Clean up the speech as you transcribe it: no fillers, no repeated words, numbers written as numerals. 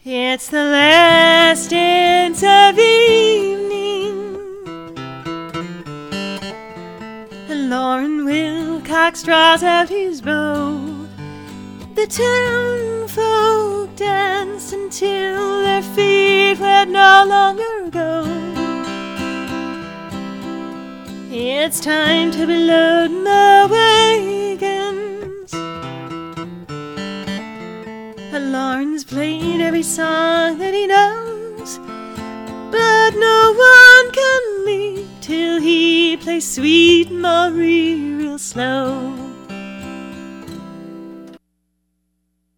It's the last dance of evening, and Lauren Wilcox draws out his bow. The town folk dance until their feet would no longer go. It's time to be loading the wagons. Lauren's played every song that he knows, but no one can leave till he plays Sweet Marie real slow.